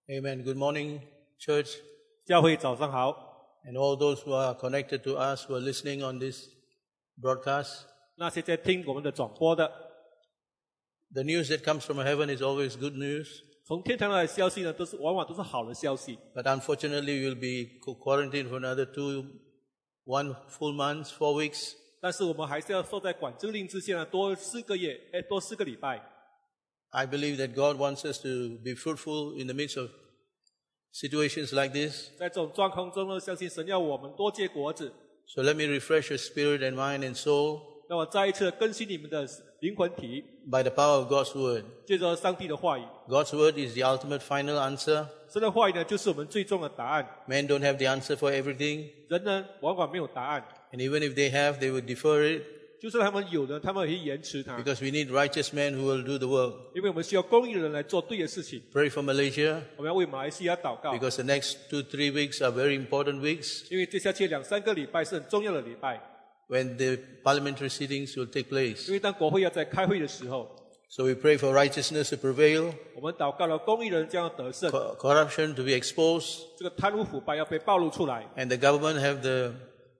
Amen. Good morning, church, 教会早上好， and all those who are connected to us who are listening on this broadcast. 那些在听我们的转播的， The news that comes from heaven is always good news, 从天堂来的消息呢，往往都是好的消息。 but unfortunately you'll be quarantined for another 1 full month, 4 weeks. 但是我们还是要受在管制令之下呢，多4个礼拜。 I believe that God wants us to be fruitful in the midst of situations like this. 在这种状况中呢，相信神要我们多结果子。 So let me refresh your spirit and mind and soul 让我再一次更新你们的灵魂体， by the power of God's word. 借着上帝的话语。 God's word is the ultimate final answer. 神的话语呢，就是我们最终的答案。 Men don't have the answer for everything, 人呢，往往没有答案， and even if they have, they would defer it. 就算他们有的，他们也会延迟它， Because we need righteous men who will do the work. 因为我们需要公义的人来做对的事情。 Pray for Malaysia, 我们要为马来西亚祷告， because the next 2-3 weeks are very important weeks 因为接下去2-3个礼拜是很重要的礼拜。 when the parliamentary sittings will take 因 place. 为当国会要在开会的时候， So we pray for righteousness to prevail, 我们祷告了公义人将要得胜， corruption to be exposed, 这个贪污腐败要被暴露出来， and the government have the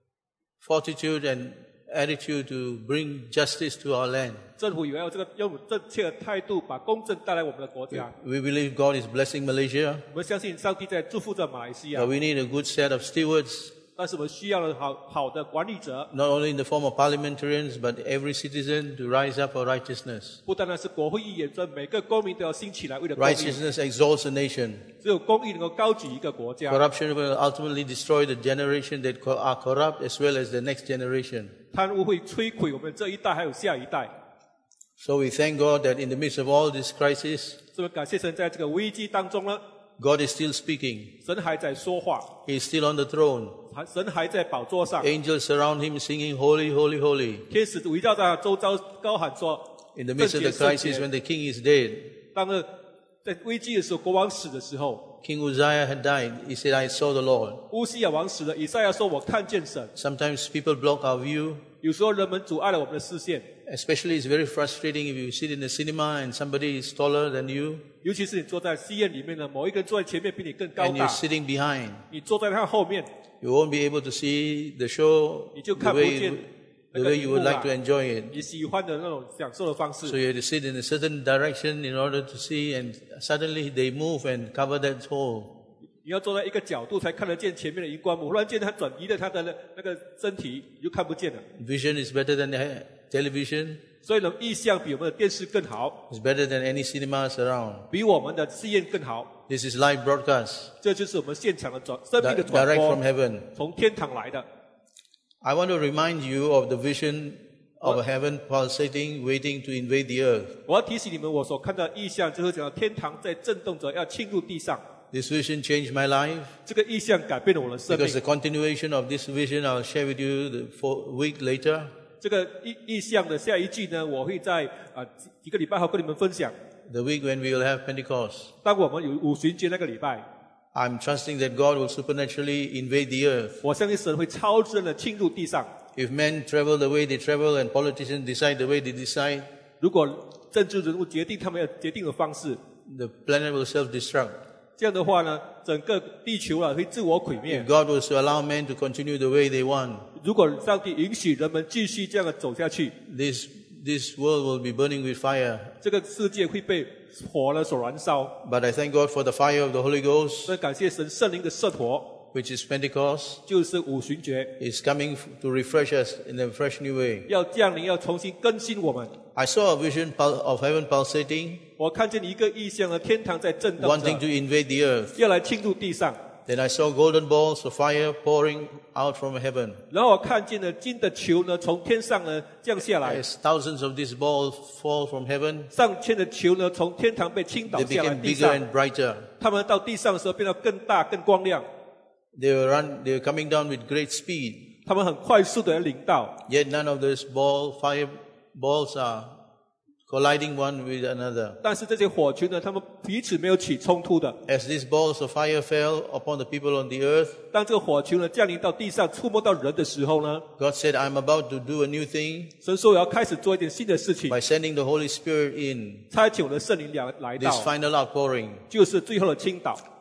fortitude and attitude to bring justice to our land. 政府也要用正确的态度把公正带来我们的国家。 We believe God is blessing Malaysia, 我们相信上帝在祝福着马来西亚 but，we need a good set of stewards, 但是我们需要了好的管理者， not only in the form of parliamentarians, but every citizen to rise up for righteousness. 不单单是国会议员，这每个公民都要兴起来，为了公义。 Righteousness exalts a nation. 只有公义能够高举一个国家。 Corruption will ultimately destroy the generation that are corrupt as well as the next generation. 贪污会摧毁我们这一代还有下一代。 So we thank God that in the midst of all this crisis, 所以感谢神，在这个危机当中呢， God is still speaking. 神还在说话， He is still on the throne. 神还在宝座上， Angels surround him singing, Holy, Holy, Holy. 天使围绕在他周遭高喊说： In the midst of the 圣洁 crisis 圣 when 洁 the king is dead, 当在危机的时候，国王死的时候， King Uzziah had died. He said, I saw the Lord. 乌西亚王死了，以赛亚说：“我看见神。 Sometimes people block our view. ” 有时候人们阻碍了我们的视线， Especially it's very frustrating if you sit in the cinema and somebody is taller than you 尤其是你坐在戏院里面呢，某一个人坐在前面比你更高 and you're 大， sitting behind. 你坐在他后面， You won't be able to see the show 你就 the 看不 way 见 the 那个 way you would 荧幕 like to 啊 enjoy it. 你喜欢的那种享受的方 So 式。 you have to sit in a certain direction in order to see, and suddenly they move and cover that hole. 你要坐在一个角度才看得见前面的荧光幕，忽然间他转移了他的那个身体，你就看不见了。 Vision is better than television. 所以呢，意象比我们的电视更好， It's better than any cinemas around. 比我们的戏院更好。 This is live broadcast, 这就是我们现场的生命的转 direct from 播， heaven. 从天堂来的。 I want to remind you of the vision of heaven pulsating, waiting to invade the earth. 我要提醒你们，我所看到的意象就是讲天堂在震动着，要侵入地上。 This vision changed my life 这个意象改变了我的生 because 命。 the continuation of this vision I'll share with you week later. 这个意象的下一句呢，我会在几个礼拜后跟你们分享。 The week when we will have Pentecost. 当我们有五旬节那个礼拜， I'm trusting that God will supernaturally invade the earth. 我相信神会超自然的侵入地上。 If men travel the way they travel and politicians decide the way they decide, 如果政治人物决定他们要决定的方式， the planet will self-destruct. 这样的话呢，整个地球会自我毁 If 灭。 God was to allow men to continue the way they want, 如果上帝允许人们继续这样的走下去， this world will be burning with fire. 这个世界会被火呢所燃烧。 But I thank God for the fire of the Holy Ghost, 所以感谢神圣灵的圣火， which is Pentecost, 就是五旬节， is coming to refresh us in a fresh new way. 要降临，要重新更新我们。 I saw a vision of heaven pulsating, 我看见一个异象的天堂在震动 wanting to 着， invade the earth. 要来侵入地上。 Then I saw golden balls of fire pouring out from heaven. 然后我看见了金的球呢从天上呢降下来， As thousands of these balls fall from heaven, 上千的球呢从天堂被倾倒 they 下来 became 地 bigger 上， and brighter. 他们到地上的时候变得更大更光亮， They were coming down with great speed. 他们很快速的领到， Yet none of those fire balls are colliding one with another. 但是这些火球呢，他们彼此没有起冲突的。 As these balls of fire fell upon the people on the earth, 当这个火球呢降临到地上，触摸到人的时候呢， God said, I'm about to do a new thing 神说我要开始做一点新的事情， by sending the Holy Spirit in 差遣我的圣灵来 this 到， final outpouring. 就是最后的倾倒。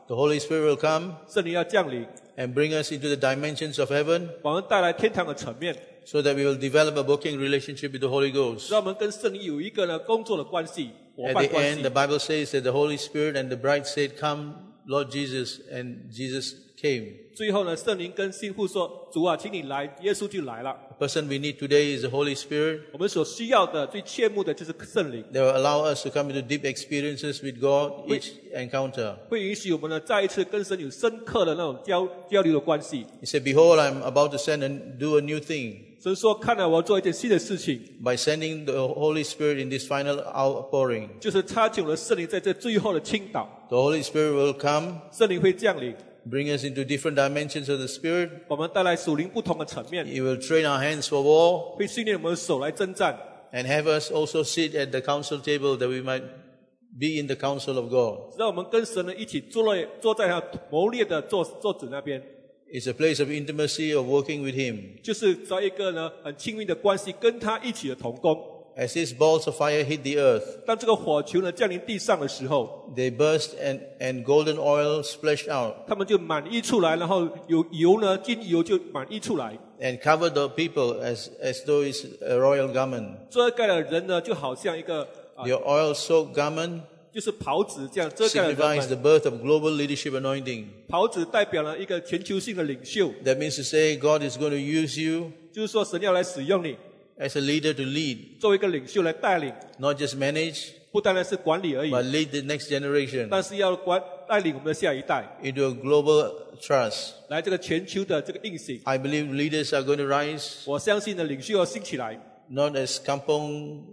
The Holy Spirit will come 圣灵要降临， and bring us into the dimensions of heaven 把我们带来天堂的层面， so that we will develop a working relationship with the Holy Ghost. 让我们跟圣灵有一个呢工作的关系，伙 At 伴 the 关 end, 系 the。Bible says that the Holy Spirit and the bride said, "Come, Lord Jesus," and Jesus came. 最后呢，圣灵跟新妇说：“主啊，请你来。”耶稣就来了。 The person we need today is the Holy Spirit. 我们所需要的、最切慕的就是圣灵， They will allow us to come into deep experiences with God each encounter. 会允许我们呢再一次跟神有深刻的那种交流的关系。 He said, "Behold, I am about to send and do a new thing." 神说：“看来我要做一件新的事情， By sending the Holy Spirit in this final outpouring, 就是插进我的圣灵在这最后的倾倒。 the Holy Spirit will come, 圣灵会降临， bring us into different dimensions of the Spirit. 我们带来属灵不同的层面， He will train our hands for war 会训练我们的手来征战， and have us also sit at the council table that we might be in the council of God. 让我们跟神呢一起坐在他谋略的座子那边， It's a place of intimacy of working with Him. 就是在一个呢很亲密的关系，跟他一起的同工。 As these balls of fire hit the earth, 当这个火球呢降临地上的时候， they burst and golden oil splashed out 他们就满溢出来，然后有油呢，金油就满溢出来， and covered the people as though it's a royal garment. 遮盖了人呢，就好像一个 The oil-soaked garment 就是袍子这样遮盖了人 signifies the 们。 birth of global leadership anointing. 袍子代表了一个全球性的领袖， That means to say God is going to use you 就是说神要来使用你， as a leader to lead, 作为一个领袖来带领， not just manage, 不单单是管理而已， but lead the next generation 但是要带领我们的下一代 into a global trust. 来这个全球的这个应行。 I believe leaders are going to rise, 我相信呢，领袖要兴起来， not as kampong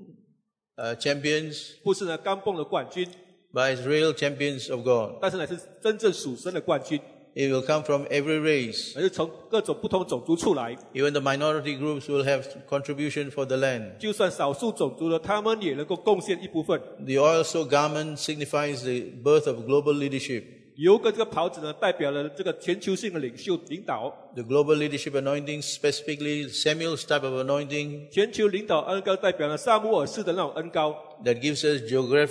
champions, 不是呢刚蹦的冠军， but as real champions of God. 但是乃是真正属神的冠军， It will come from every race. 而是从各种不同种族出来。 Even the minority groups will have contribution for the land. 就算少数种族的，他们也能够贡献一部分。 The oil-soaked garment signifies the birth of global leadership. 油跟这个袍子呢，代表了这个全球性的领袖领导。 The global leadership anointing, specifically Samuel's type of anointing, 全球领导恩膏代表了撒母耳式的那种恩膏， that gives us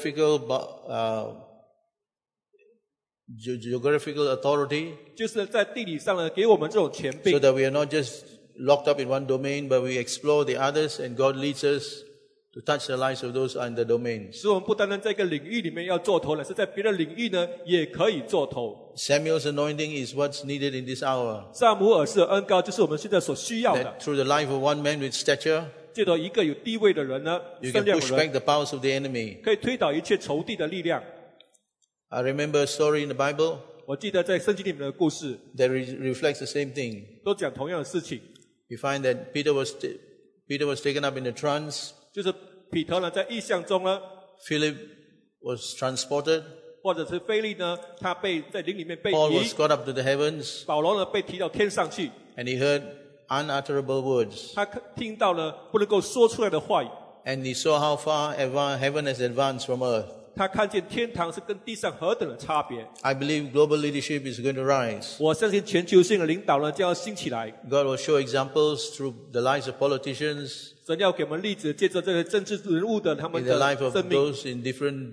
geographical authority, 就是在地理上呢，给我们这种权 so 柄， that we are not just locked up in one domain, but we explore the others, and God leads us to touch the lives of those in the domains. 使我们不单单在一个领域里面要做头了，是在别的领域呢也可以做头。 Samuel's anointing is what's needed in this hour. 撒母耳式的恩膏就是我们现在所需要的。 That through the life of one man with stature, 借着一个有地位的人呢， you 分 can 量 push 的 back 人， the powers of the enemy. 可以推倒一切仇敌的力量。 I remember a story in the Bible 我记得在圣经里面的故事 that reflects the same thing. 都讲同样的事情， We find that Peter was taken up in a trance. 就是彼得呢在异象中呢， Philip was transported. 或者是腓力呢，他在灵里面被 Paul 移 was，caught up to the heavens, 保罗呢被提到天上去， and he heard unutterable words. 他听到了不能够说出来的话语， And he saw how far heaven has advanced from earth. 他看见天堂是跟地上何等的差别。 I believe global leadership is going to rise. 我相信全球性的领导呢将要兴起来， God will show examples through the lives of politicians, 神要给我们例子，借着这些政治人物的他们 in the 的 life of 生命， those in different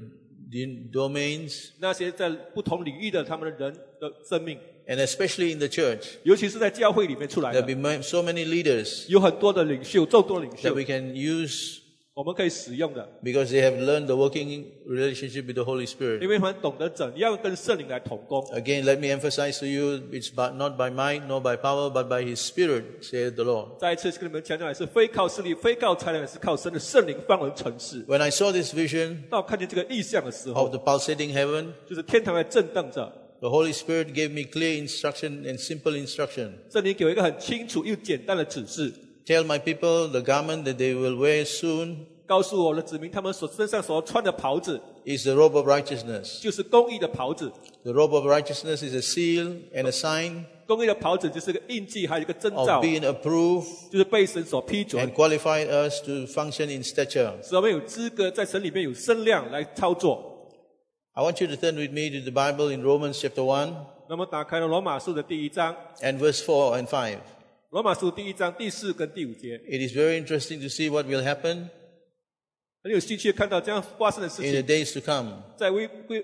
domains, 那些在不同领域的他们的人的生命， and especially in the church. 尤其是在教会里面出来 There 的， will be so many leaders 有很多的领袖，众多领 that 袖 we，can use 我们可以使用的， because they have learned the working relationship with the Holy 因 Spirit. 为他们懂得怎样跟圣灵来同工。 Again, let me emphasize to you, it's not by might nor by power, but by His Spirit, saith the Lord. 再一次跟你们强调的是，非靠势力，非靠才能，是靠神的圣灵方能成事。 When I saw this vision 当我看见这个意象的时 of 候， the pulsating heaven, 就是天堂在震动着， the Holy Spirit gave me clear instruction and simple instruction. 圣灵给我一个很清楚又简单的指示， Tell my people the garment that they will wear soon 告诉我的子民，他们身上所穿的袍子 is the robe of righteousness. 就是公义的袍子， The robe of righteousness is a seal and a sign 公义的袍子就是个印记，还有一个征兆 of，being approved 就是被神所批准 and，qualified us to function in stature. 使我们有资格在神里面有身量来操作。 I want you to turn with me to the Bible in Romans chapter 1 那么打开了罗马书的第1章， and verse 4 and 5. 罗马书第1章第4跟第5节， It is very interesting to see what will happen 很有兴趣看到这样发生的事 in the 情， days to come. 在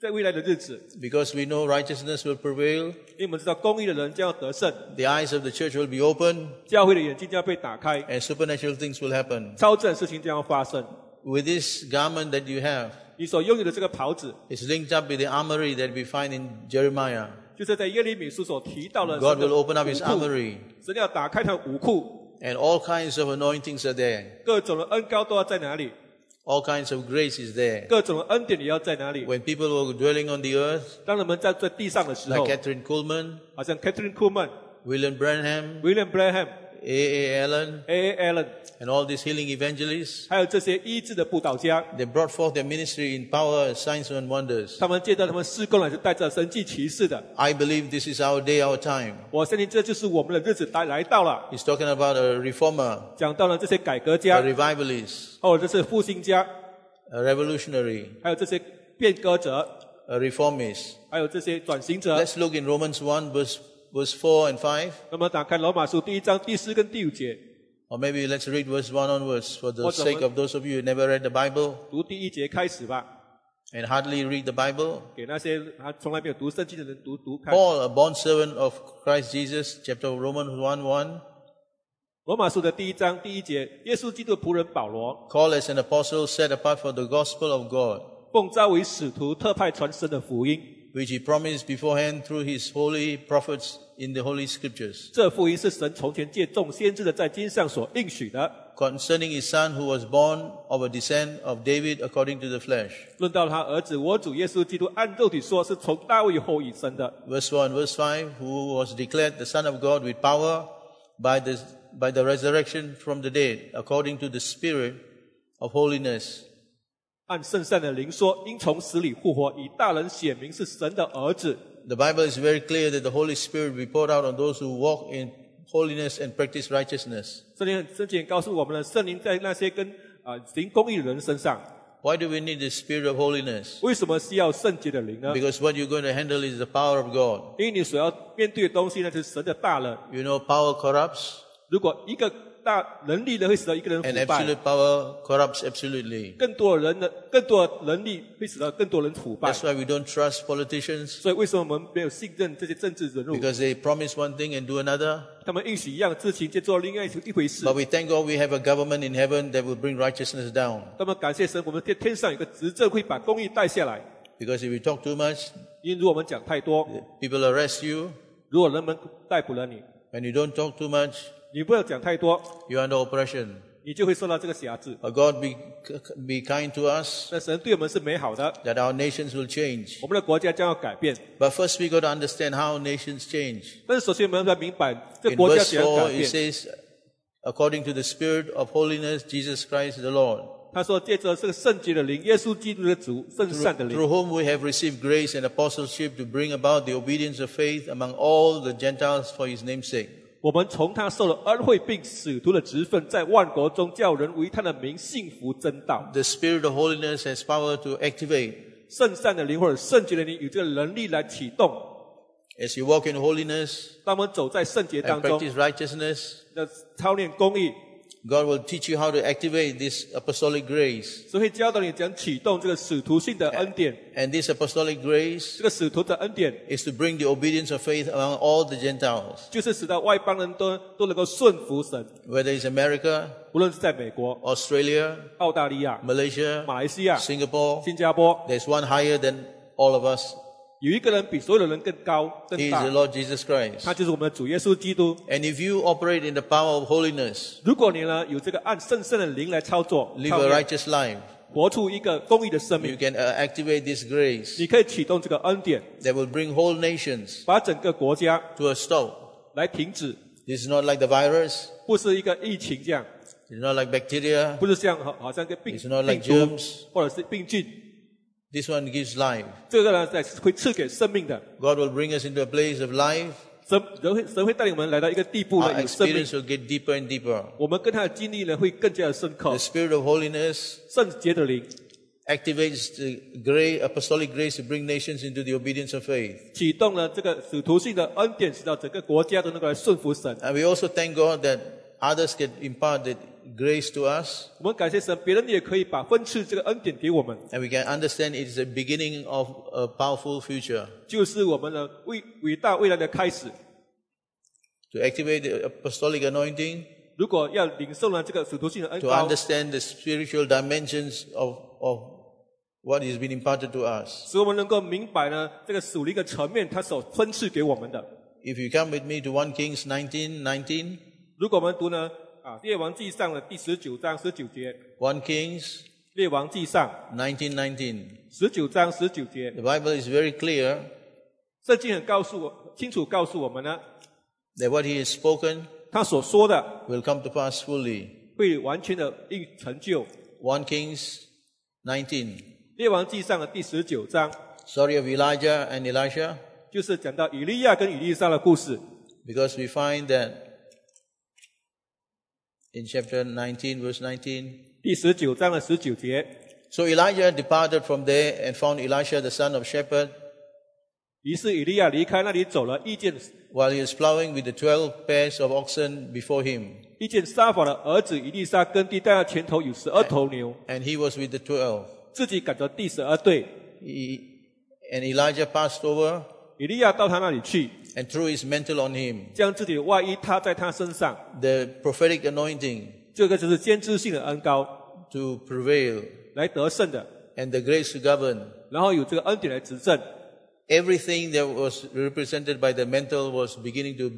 在未来的日子， because we know righteousness will prevail. 因为我们知道公义的人将要得胜， The eyes of the church will be open 教会的眼睛将要被打开， and supernatural things will happen. 超自然事情将要发生。 With this garment that you have, 你所拥有的这个袍子， it's linked up with the armory that we find in Jeremiah. 就是在耶利米书所提到的 God will open up his armory 神要打开他的武库， and all kinds of anointings are there. 各种的恩膏都要在哪里？ All kinds of grace is there. 各种的恩典也要在哪里？ When people were dwelling on the earth, 当人们在地上的时 like 候， Catherine Kuhlman, 好像 Catherine Kuhlman、 William Branham, William Branham、 A.A. Allen, A.A. Allen， and all these healing evangelists, 还有这些医治的布道家， they brought forth their ministry in power, signs and wonders. 他们借着他们施工来是带着神迹奇事的。 I believe this is our day, our time. 我相信这就是我们的日子来到了。 He's talking about a reformer, 讲到了这些改革 a 家， revivalist, 或者这些复兴家， a revolutionary, 还有这些变革者， a reformist. 还有这些转型者。 Let's look in Romans 1 verse 4 and 5. 那么打开罗马书第1章第4跟第5节， Or maybe let's read verse 1 onwards for the 或者 sake of those of you who never read the Bible 读第1节开始吧， and hardly read the Bible. 给那些从来没有读圣经的人读看。 Paul, a bondservant of Christ Jesus, chapter Romans 1:1, 罗马书的第1章第1节，耶稣基督的仆人保罗， called as an apostle, set apart for the gospel of God, 奉召为使徒，特派传神的福音。 which he promised beforehand through his holy prophets in the holy scriptures, 这福音是神从前借众先知的在经上所应许的。 concerning his son who was born of a descent of David according to the flesh. 论到他儿子，我主耶稣基督按肉体说是从大卫后裔生的。 Verse 1, verse 5, who was declared the Son of God with power by the resurrection from the dead, according to the Spirit of holiness. 按圣善的灵说，因从死里复活，以大人显明是神的儿子。 The Bible is very clear that the Holy Spirit will be poured out on those who walk in holiness and practice righteousness. 圣经很清告诉我们了，圣灵在那些行公义的人身上。 Why do we need the Spirit of holiness? 为什么需要圣洁的灵呢？ Because what you're going to handle is the power of God. 因为你所要面对的东西，那是神的大能。 You know, power corrupts, 如果一个大能力呢，会使到一个人 and 腐败； absolute power corrupts absolutely. 更多的能力会使到更多人腐败。 That's why we don't trust politicians, 所以为什么我们没有信任这些政治人物？ because they promise one thing and do another. 他们应许一样的事情，就做另外一回事 But。we thank God we have a government in heaven that will bring righteousness down. 那么感谢神，我们天上有个执政会把公义带下来。 Because if you talk too much, 因为如果我们讲太多， people arrest you. 如果人们逮捕了你， When you don't talk too much, 你不要讲太多， you're under oppression. 你就会受到这个辖制。 But God be kind to us, 那神对我们是美好的， that our nations will change. 我们的国家将要改变。 But first we got to understand how nations change. 但是首先我们要明白，这 In 国家 verse 怎样 4, 改 it 变。 says, according to the Spirit of holiness, Jesus Christ the Lord, 他说，借着这个圣洁的灵，耶稣基督的主，圣善的 through 灵， whom we have received grace and apostleship to bring about the obedience of faith among all the Gentiles for his name's sake. 我们从他受了恩惠，并使徒的职分，在万国中叫人为他的名信服真道。 The Spirit of holiness has power to activate. 圣善的灵或者圣洁的灵有这个能力来启动。 As you walk in holiness 当我们走在圣洁 and 当中， practice righteousness, 要操练公义， God will teach you how to activate this apostolic grace. 所以会教导你怎样启动这个使徒性的恩典。 And this apostolic grace 这个使徒的恩典， is to bring the obedience of faith among all the Gentiles, 就是使到外邦人都能够顺服神， whether it's America, 无论是在美国、 Australia, 澳大利亚、 Malaysia, 马来西亚、 Singapore. 新加坡， There's one higher than all of us. 有一个人比所有的人更高、 He 更 is 大 the，Lord Jesus Christ. 他就是我们的主耶稣基督。 And if you operate in the power of holiness, 如果你呢有这个按圣的灵来操作， live 操 a 练 righteous life, 活出一个公义的生 you 命， can activate this grace 你可以启动这个恩典， that will bring whole nations 把整个国家 to a stop. 来停止， This is not like the virus. 不是一个疫情这样， It's not like bacteria. 不是像好像个病 It's not like 病毒 germs. 或者是病菌， This one gives life. 这个呢会赐给生命的。 God will bring us into a place of life. 神会带领我们来到一个地步 Our 呢，有生命 experience，will get deeper and deeper. 我们跟他的经历呢会更加的深刻 The。Spirit of holiness 圣洁的灵 activates the apostolic grace to bring nations into the obedience of faith. 启动了这个使徒性的恩典，使到整个国家都能够来顺服神。 And we also thank God that others can impart the grace to us, 我们感谢神，别人也可以把分赐这个恩典给我们， and we can understand it is the beginning of a powerful future. 就是我们的伟大未来的开始。 To activate the apostolic anointing, 如果要领受呢这个使徒性的恩 to 膏， understand the spiritual dimensions of what has been imparted to us. 使我们能够明白呢这个属灵的层面，他所分赐给我们的。 If you come with me to 1 Kings 19:19, 如果我们读呢列王记上的第19章19节， 1 Kings 列王记上 19:19, 19章19节， the Bible is very clear 圣经很清楚告诉我们呢， that what he has spoken 他所说的 will come to pass fully. 会完全的成就。 1 Kings 19, 列王记上的第19章， story of Elijah and Elisha, 就是讲到以利亚跟以利沙的故事。 because we find that in chapter 19, verse 19, 第19章的19节， so Elijah departed from there and found Elisha the son of Shaphat, 于是以利亚离开那里走了，遇见 while he was plowing with the 12 pairs of oxen before him. 撒法的儿子以利沙耕地，在他前头有12头牛， And he was with the 12. 自己赶着第12队。 And Elijah passed over 以利亚到他那里去， and threw his mantle on him. 将自己的外衣踏在他身上， The prophetic anointing 这个就是先知性的恩膏， to prevail 来得胜的， and the grace to govern. 然后有这个恩典来执政。 Everything that was represented by the mantle was beginning to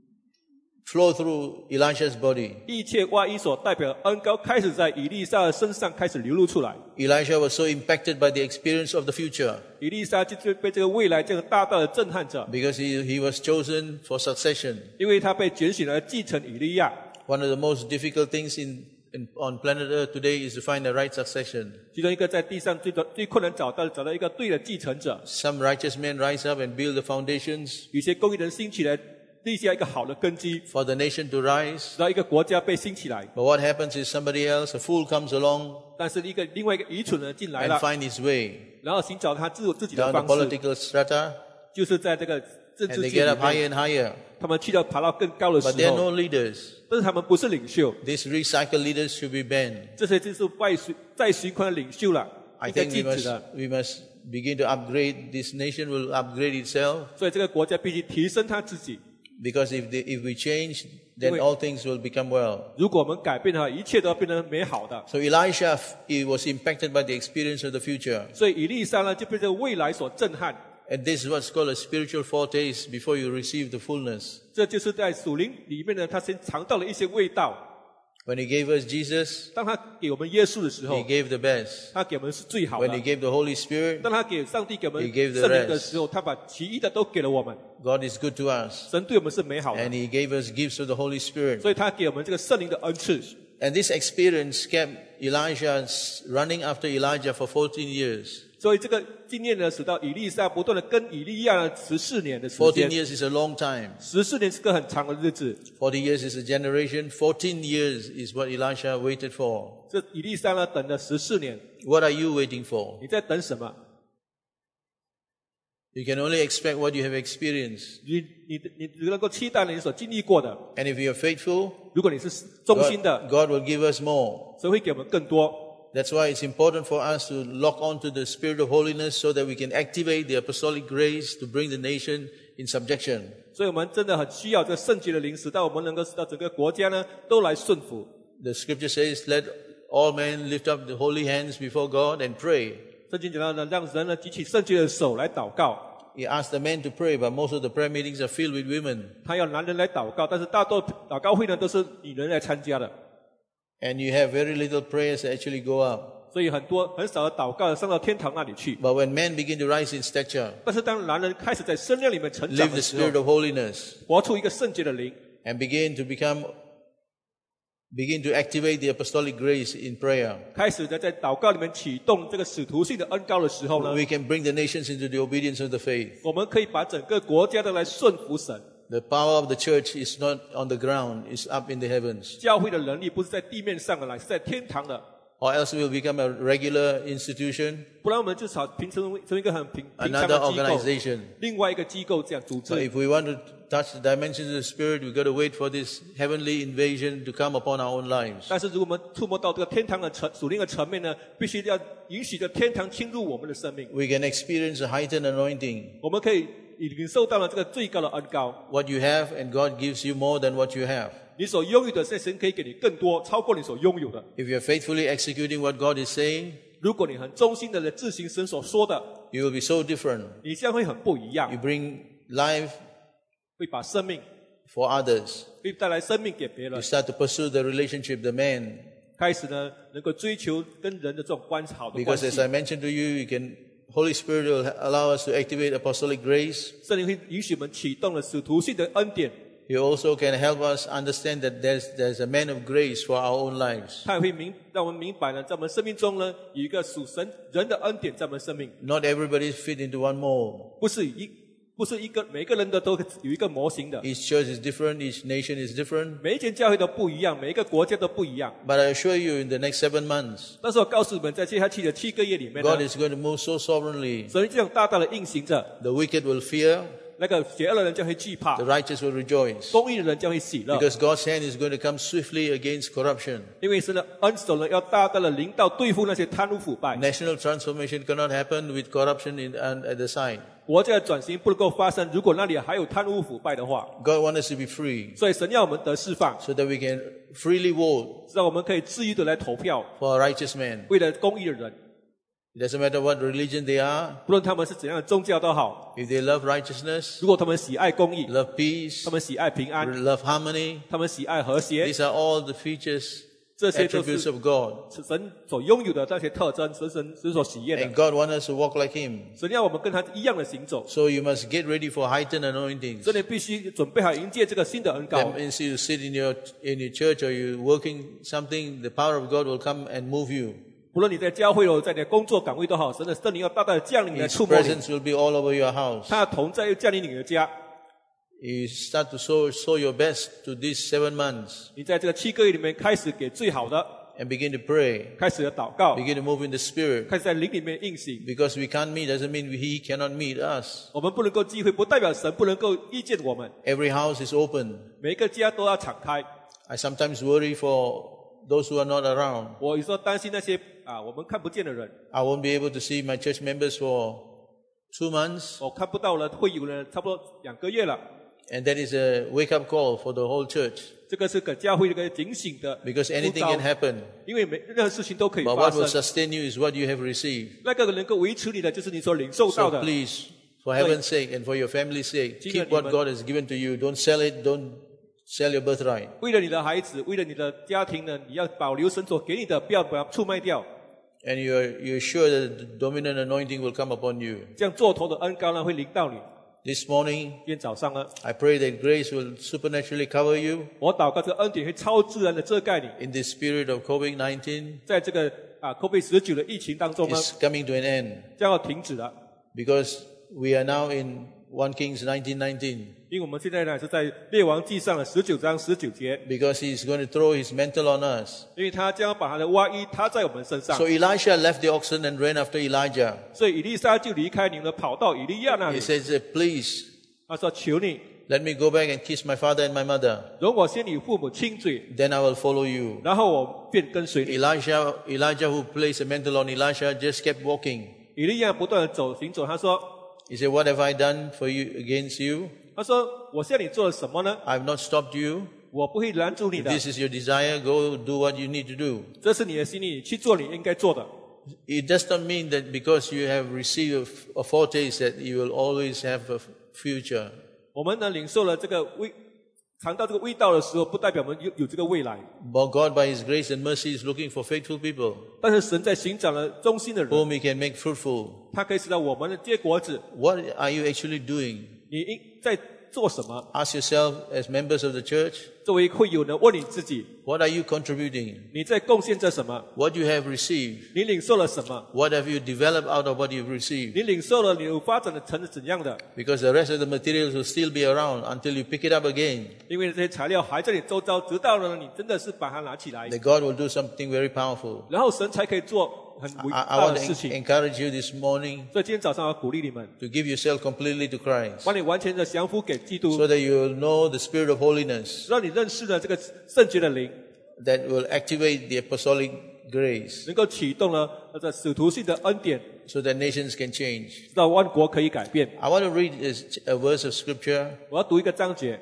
flow through Elisha's body. 一切外衣所代表的恩膏开始在以利沙的身上开始流露出来。 Elisha was so impacted by the experience of the future 以利沙就被这个未来这个大大的震撼着， because he was chosen for succession. 因为他被拣选来继承以利亚。 One of the most difficult things on planet Earth today is to find the right succession. 其中一个在地上最困难找到一个对的继承者。 Some righteous men rise up and build the foundations 有些公义人兴起来，立下一个好的根基， for the nation to rise. 让一个国家被兴起来。 But what happens is somebody else, a fool comes along 但是另外一个愚蠢人进来 and 了， find his way 然后寻找他自己的 down the 方式， political strata 就是在这个政 and 治 they 界 get 里 up higher 面， and higher. 他们爬到更高的 But 时 they are 候， no leaders. 但是他们不是领袖， These recycled leaders should be banned. 这些就是再循环的领袖了， I 应该 think 禁止的。 we must begin to upgrade. This nation will upgrade itself 所以这个国家必须提升他自己。 because if we change, then all things will become well. 如果我们改变的话，一切都要变得美好的。 So Elisha, he was impacted by the experience of the future. 所以以利沙呢，就被这个未来所震撼。 And this is what's called a spiritual foretaste before you receive the fullness. 这就是在属灵里面呢，他先尝到了一些味道。 When he gave us Jesus, 当他给我们耶稣的时候 he，gave the best. 他给我们是最好 When 的 he。gave the Holy Spirit, 当他给上帝给我们 He gave the 圣灵的时候，他把其余的都给了我们。 God is good to us. 神对我们是美好的 And，he gave us gifts of the Holy Spirit. 所以他给我们这个圣灵的恩赐。 And this experience kept Elisha running after Elijah for 14 years. 所以这个经验呢，使到以利沙不断的跟以利亚呢14年的时 14 间。 years is a long time. 14年是个很长的日子。 40 years is a generation. 14 years is what Elisha waited for. 这以利沙呢等了14年， What are you waiting for? 你在等什么？ You can only expect what you have experienced. 你只能够期待你所经历过的。 And if you are faithful, 如果你是忠心的， God will give us more. 神会给我们更多。 That's why it's important for us to lock on to the spirit of holiness so that we can activate the apostolic grace to bring the nation in subjection. 所以我们真的很需要这个圣洁的灵，使到我们能够使到整个国家呢都来顺服。 The scripture says, let all men lift up the holy hands before God and pray. 圣经讲到呢，让人呢举起圣洁的手来祷告。 He asked the men to pray, but most of the prayer meetings are filled with women. 他要男人来祷告，但是大多祷告会呢都是女人来参加的， And you have very little prayers that actually go up. 所以很少的祷告上到天堂那里去。 But when men begin to rise in stature, 但是当男人开始在圣灵里面成长 live 的 the 时 spirit 候， of holiness, 活出一个圣洁的灵， and begin to activate the apostolic grace in prayer, 开始在祷告里面启动这个使徒性的恩膏的时候呢， we can bring the nations into the obedience of the faith. 我们可以把整个国家都来顺服神。 The power of the church is not on the ground, it's up in the heavens. 教会的能力不是在地面上的来，是在天堂的。 Or else we will become a regular institution, 不然我们就成为一个很平常的 another 机构， organization. 另外一个机构这样组 So 织。 if we want to touch the dimensions of the Spirit, we've got to wait for this heavenly invasion to come upon our own lives. 但是如果我们触摸到这个天堂的属灵的层面呢，必须要允许着天堂侵入我们的生命。 We can experience a heightened anointing. 我们可以领受到了这个最高的恩膏。 What you have, and God gives you more than what you have. 你所拥有的，神可以给你更多，超过你所拥有的。 If you're faithfully executing what God is saying, 如果你很忠心的来执行神所说的， you will be so different. 你将会很不一样 You，bring life 会把生命 for others. 会带来生命给别 You 人。 start to pursue the relationship, the man. 开始呢，能够追求跟人的这种好的关 Because as 系。 I mentioned to you, Holy Spirit will allow us to activate apostolic grace. 圣灵会允许我们启动了使徒性的恩典， He also can help us understand that there's a man of grace for our own lives. 他也会让我们明白呢，在我们生命中呢，有一个属神人的恩典在我们生命， Not everybody fit into one mold. 不是一个每个人的都有一个模型的， Each church is different, each nation is different. 每一间教会都不一样，每一个国家都不一样。 But I assure you, in the next 7 months, 但是我告诉你们，在接下去的7个月里面 God 呢， is going to move so sovereignly. 神这样大大的运行着， The wicked will fear, 那个邪恶的人将会惧怕 the，righteous will rejoice. 公义的人将会喜乐， Because God's hand is going to come swiftly against corruption. 因为神的恩手呢要大大的临到对付那些贪污腐败。 National transformation cannot happen with corruption at the side. 国家的转型不能够发生，如果那里还有贪污腐败的话， God wants us to be free 所以神要我们得释放， so that we can freely vote 让我们可以自由的来投票， for a righteous man. 为了公义的人， It doesn't matter what religion they are. 不论他们是怎样的宗教都好， If they love righteousness, 如果他们喜爱公义， love peace, 他们喜爱平安， love harmony, 他们喜爱和谐， these are all the features, 这些都 attributes 是 of God. 神所拥有的那些特征，神所喜悦 And 的。 God wants us to walk like Him. 神要我们跟他一样的行走， So you must get ready for heightened anointings. 所以你必须准备好迎接这个新的恩膏 That。means you sit in your church or you working something, the power of God will come and move you. 不论你在教会或在你的工作岗位都好，神的圣灵要大大的降临来 His 触摸你， presence will be all over your house. 他的同在又降临你的家。 You start to sow your best to these 7 months 你在这个7个月里面开始给最好的， and begin to pray. 开始的祷告， Begin to move in the Spirit. 开始在灵里面运行。 Because we can't meet doesn't mean He cannot meet us. 我们不能够机会，不代表神不能够遇见我们。 Every house is open. 每一个家都要敞开。 I sometimes worry for those who are not around. 我有时候担心那些我们看不见的人， I won't be able to see my church members for 2 months. 我看不到了，会有了差不多2个月了。 And that is a wake-up call for the whole church. 这个是给教会一个警醒的 Because 呼 anything 召 can happen. 因为任何事情都可以 But 发 what will 生。 sustain you is what you have received. 那个能够维持你的，就是你所领受到 So 的。 please, for heaven's sake and for your family's sake, keep what God has given to you. Don't sell it. Don't sell your birthright. 为了你的孩子，为了你的家庭呢，你要保留神所给你的，不要把它出卖掉。 And you're sure that the dominant anointing will come upon you. 这样做头的恩膏呢，会临到你。 This morning, 今天早上呢， I pray that grace will supernaturally cover you 我祷告这个恩典会超自然的遮盖你。 in this spirit of COVID-19 在这个COVID-19的疫情当中呢， is coming to an end. 将要停止了。 Because we are now in 1 Kings 19:19. 因为我们现在呢是在列王记上的19章19节， Because He's going to throw His mantle on us. 因为他将要把他的外衣踏在我们身上 So，Elisha left the oxen and ran after Elijah. 所以以利沙就离开你们，跑到以利亚那 He 里。 says, please, 他说：“求你 let me go back and kiss my father and my mother. 容我先与父母亲嘴， Then I will follow you. 然后我便跟随你。” Elijah, who placed a mantle on Elisha, just kept walking. 以利亚不断的行走，他说 He said, what have I done for you against you?：“ 他说我向你做了什么呢？ I have not stopped you. 我不会拦住你 If 的， this is your desire, go do what you need to do. 这是你的心意，你去做你应该做的。 It does not mean that because you have received a foretaste that you will always have a future. 我们呢领受了这个尝到这个味道的时候，不代表我们有这个未来。 But God, by His grace and mercy, is looking for faithful people 但是神在寻找了忠心的人， whom He can make fruitful. 他可以使到我们的结果子。 What are you actually doing? 你在做什么？ Ask yourself as members of the church, 作为会友呢，问你自己， what are you contributing? 你在贡献着什么？ What you have received? 你领受了什么？ What have you developed out of what you've received? 你领受了，你有发展的成是怎样的？ Because the rest of the materials will still be around until you pick it up again. 因为这些材料还在你周遭，直到呢你真的是把它拿起来， That God will do something very powerful. 然后神才可以做很伟 I 大 want 的 to 事情。 encourage you this morning 所以今天早上要鼓励你们， to give yourself completely to Christ 把你完全的降服给基督， so that you will know the spirit of holiness 让你认识了这个圣洁的灵， that will activate the apostolic grace 能够启动了这使徒性的恩典， so that nations can change. 使到万国可以改变。 I want to read a verse of scripture. 我要读一个章节，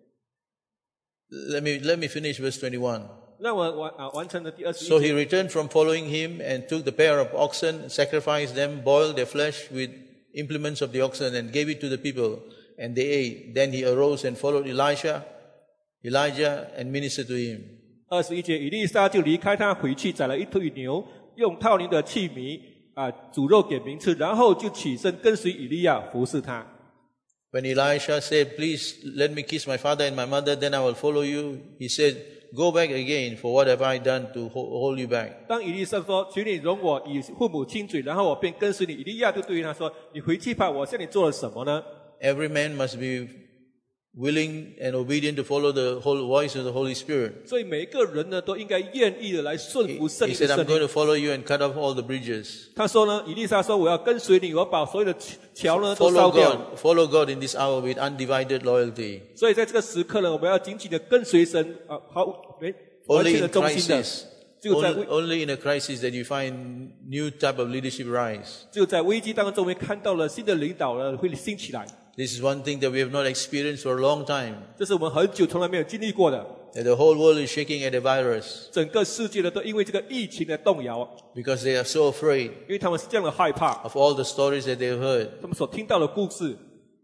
Let me finish verse 21. 让我完成了第21 So 节。 he returned from following him and took the pair of oxen, sacrificed them, boiled their flesh with implements of the oxen, and gave it to the people, and they ate. Then he arose and followed Elijah, and ministered to him. 21节，以利沙就离开他，回去宰了一头牛，用套泥的器皿煮肉给民吃，然后就起身跟随以利亚服侍他。 When Elisha said, "Please let me kiss my father and my mother, then I will follow you," he said, "Go back again, for what have I done to hold you back?" 当以利沙说：“求你容我与父母亲嘴，然后我便跟随你。”以利亚就对他说：“你回去吧，我向你做了什么呢？” Every man must be willing and obedient to follow the whole voice of the Holy Spirit. 所以每一个人呢，都应该愿意的来顺服圣 He 灵的 said, 圣 "I'm going 灵。 to follow you and cut off all the bridges." 他说呢，以利沙说：“我要跟随你，我要把所有的桥呢都烧 Follow 掉。” God, follow God in this hour with undivided loyalty. 所以在这个时刻呢，我们要紧紧的跟随神完 Only 全的 in 忠心的。 crisis, 只有在 only in a crisis that you find new type of leadership rise. 只有在危机当中，我们看到了新的领导呢会兴起来。 This is one thing that we have not experienced for a long time. 这是我们很久从来没有经历过的。 That the whole world is shaking at the virus 整个世界呢都因为这个疫情的动摇， because they are so afraid 因为他们是这样的害怕， of all the stories that they've heard. 他们所听到的故事。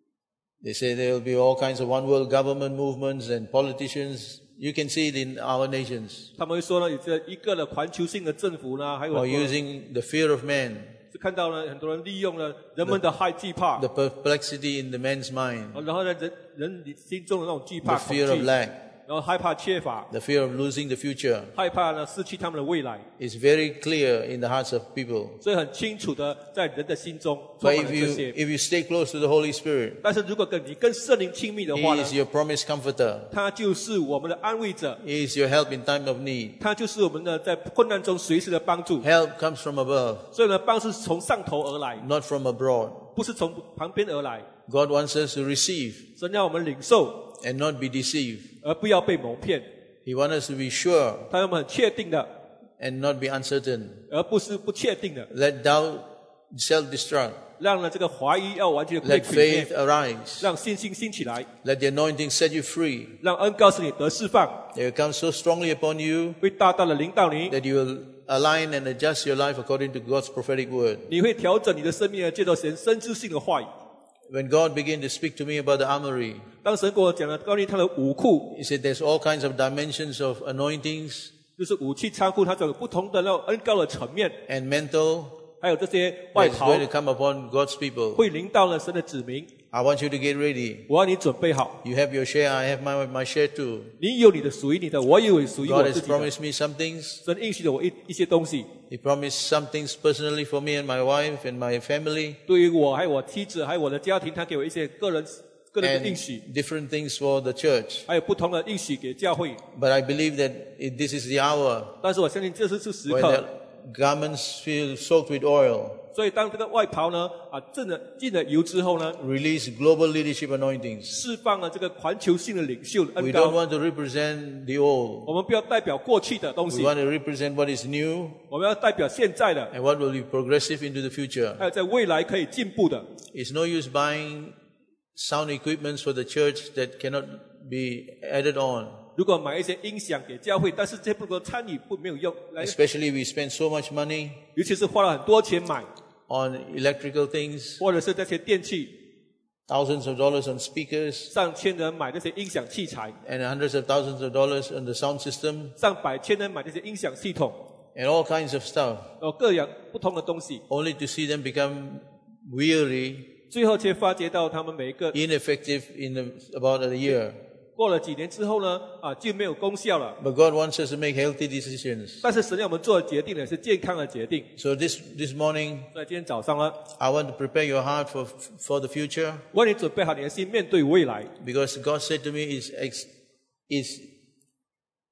They say there will be all kinds of one world government movements and politicians. You can see it in our nations. 他们会说呢，有这一个的环球性的政府呢，还有 Or using the fear of man, 是看到了很多人利用了人们的惧怕， the perplexity in the man's mind, 然后呢人心中的那种惧 the 怕、恐 fear of 惧， lack, 然后害怕缺乏， the fear of losing the future. 害怕呢失去他们的未来， It's very clear in the hearts of people. 所以很清楚的在人的心中充 But 满了这些。 if you stay close to the Holy Spirit, 但是如果你跟圣灵亲密的 He 话呢 is，your promised comforter. 他就是我们的安慰者， He is your help in time of need. 他就是我们的在困难中随时的帮助。 Help comes from above, 所以呢，帮是从上头而来， not from abroad. 不是从旁边而来。 God wants us to receive 神让我们领受， and not be deceived. 而不要被蒙骗。 He wants us to be sure 他让我们很确定的， and not be uncertain. 而不是不确定的。 Let doubt self-destruct. 让了这个怀疑要完全的被 Let 毁灭 faith，arise. 让信心兴起来， Let the anointing set you free. 让恩告诉你得释放， It will come so strongly upon you 会大大的临到你， that you will align and adjust your life according to God's prophetic word. 你会调整你的生命，借着神深知性的话语。 When God began to speak to me about the armory, 当神跟我讲了关于他的武库， He said there's all kinds of dimensions of anointings 就是武器仓库，它有不同的那种恩高的层面， and mental 还有这些外 that's 袍 going to come upon God's people. 会临到了神的子民。 I want you to get ready. 我要你准备好， You have your share, I have my share too. 你有你的属于你的，我也有属于 God 我 has 自己的。 promised me some things. 神应许了我一些东西， He promised some things personally for me and my wife and my family, 对于我还有我妻子还有我的家庭，他给我一些个人的 and 应许， different things for the church. 还有不同的应许给教会。 But I believe that this is the hour 但是我相信这是时 when 刻， the garments feel soaked with oil, 所以当这个外袍呢进了油之后呢， release global leadership anointings. 释放了这个环球性的领袖的 We 恩 don't 膏。 want to represent the old. 我们不要代表过去的东 We 西， want to represent what is new 我们要代表现在的， and what will be progressive into the future. 还有在未来可以进步的。 It's no use buying sound equipments for the church that cannot be added on. 如果买一些音响给教会，但是这不能参与不没有用，来， Especially we spend so much money 尤其是花了很多钱买， on electrical things, 或者是这些电器， thousands of dollars on speakers, 上千人买这些音响器材， and hundreds of thousands of dollars on the sound system, 上百千人买这些音响系统， and all kinds of stuff, 各样不同的东西， only to see them become weary, 最后却发觉到他们每一个 ineffective in about a year. 过了几年之后呢，就没有功效了。 But God wants us to make healthy decisions. 但是神让我们做的决定呢是健康的决定。 So this morning, 所以今天早上呢， I want to prepare your heart for the future, 我让你准备好你的心，面对未来。 because God said to me, is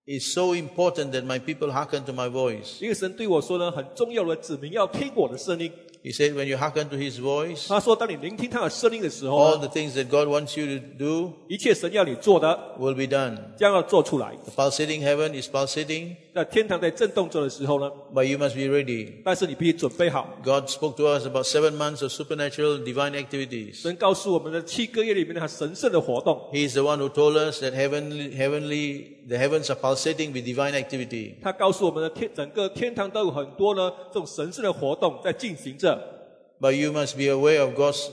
is so important that my people hearken to my voice. 因为神对我说呢，很重要的指明要听我的声音。 He said, when you hearken to His voice, 他说，当你聆听他的声音的时候 all 呢， the things that God wants you to do 一切神要你做的 will be done. 将要做出来。 The pulsating heaven is pulsating, 在天堂在震动着的时候呢， but you must be ready. 但是你必须准备好。 God spoke to us about 7 months of supernatural divine activities. 神告诉我们的7个月里面的神圣的活动， He is the one who told us that the heavens are pulsating with divine activity. 他告诉我们的整个天堂都有很多呢这种神圣的活动在进行着。 But you must be aware of God's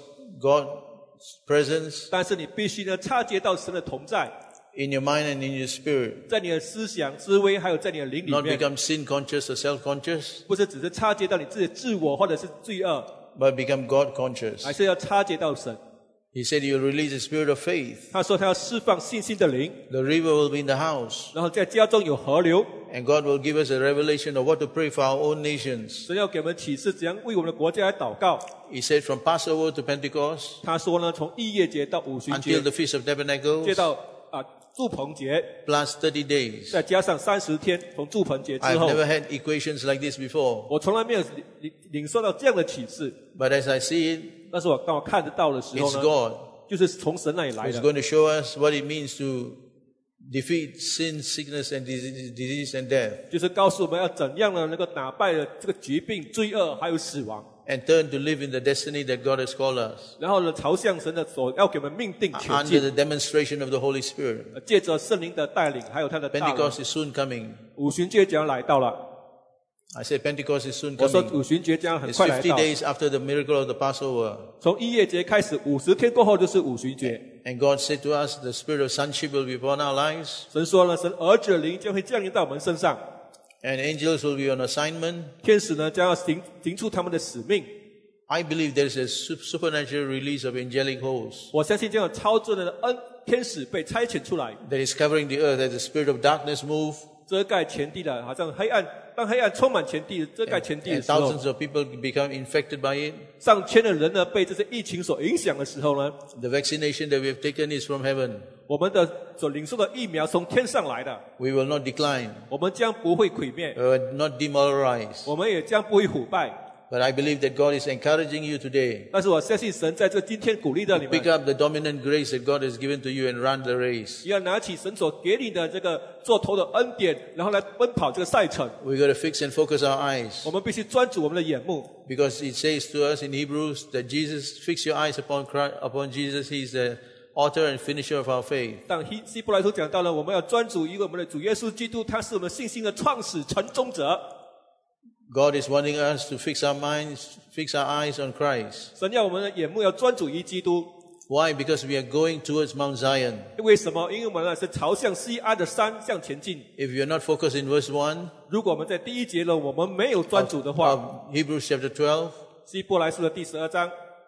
presence 但是你必须呢察觉到神的同在， in your mind and in your spirit. 在你的思想、思维，还有在你的灵里 Not 面， become sin conscious or self conscious, 不是只是察觉到你自己的自我或者是罪恶， but become God conscious. 还是要察觉到神。 He said He will release the spirit of faith. 他说他要释放信心的灵， The river will be in the house. 然后在家中有河流。 And God will give us a revelation of what to pray for our own nations. 神要给我们启示怎样为我们的国家来祷告。 He said from Passover to Pentecost, 他说呢，从逾越节到五旬节 until，the Feast of 接 Tabernacles, 到住棚节， plus 30 days. 再加上30天，从住棚节之 I've 后， never had equations like this before. 我从来没有领受到这样的启示。 But as I see it, 但是当我看得到的时候 it's 呢， God 就是从神那里来 who's 的。 going to show us what it means to defeat sin, sickness, and disease and death, 就是告诉我们要怎样呢能够打败了这个疾病、罪恶还有死亡， and turn to live in the destiny that God has called us, 然后呢朝向神的所要给我们命定前 under 进。 the demonstration of the Holy Spirit. 借着圣灵的带领，还有他的大能， Pentecost is soon coming. 五旬节将要来到了。 I said Pentecost is soon 我说 coming. 五旬节将很 It's 快来 50 到。 days after the miracle of the Passover. 从逾越节开始，50天过后就是五旬节。 And God said to us, the spirit of sonship will be upon our lives, 神说了，神儿子的灵将会降临到我们身上， and angels will be on assignment. 天使呢将要行出他们的使命。 I believe there is a supernatural release of angelic hosts 我相信将有超自然的天使被差遣出来， that is covering the earth as the spirit of darkness move, 遮盖全地的，好像黑暗。当黑暗充满全地、遮盖全地的 and 时候， thousands of people become infected by it. 上千的人呢被这些疫情所影响的时候呢， The vaccination that we have taken is from heaven. 我们的所领受的疫苗从天上来的， We will not decline. 我们将不会毁灭， We will not demoralize. 我们也将不会腐败。 But I believe that God is encouraging you today. 但是我相信神在这今天鼓励到你 Pick 们， up the dominant grace that God has given to you and run the race. 要拿起神所给你的这个做头的恩典，然后来奔跑这个赛程。 We've got to fix and focus our eyes. 我们必须专注我们的眼目， Because it says to us in Hebrews that Jesus, fix your eyes upon Christ, upon Jesus. He is the author and finisher of our faith. 但希伯来书讲到了，我们要专注于我们的主耶稣基督，他是我们信心的创始成终者。 God is wanting us to fix our minds, fix our eyes on Christ. 神要我们的眼目要专注于基督。 Why? Because we are going towards Mount Zion. 为什么？因为我们呢是朝向西安的山向前进。 If you are not focused in verse 1 如果我们在第一节呢，我们没有专注的话， of Hebrews chapter 12, 希伯来书的第12章，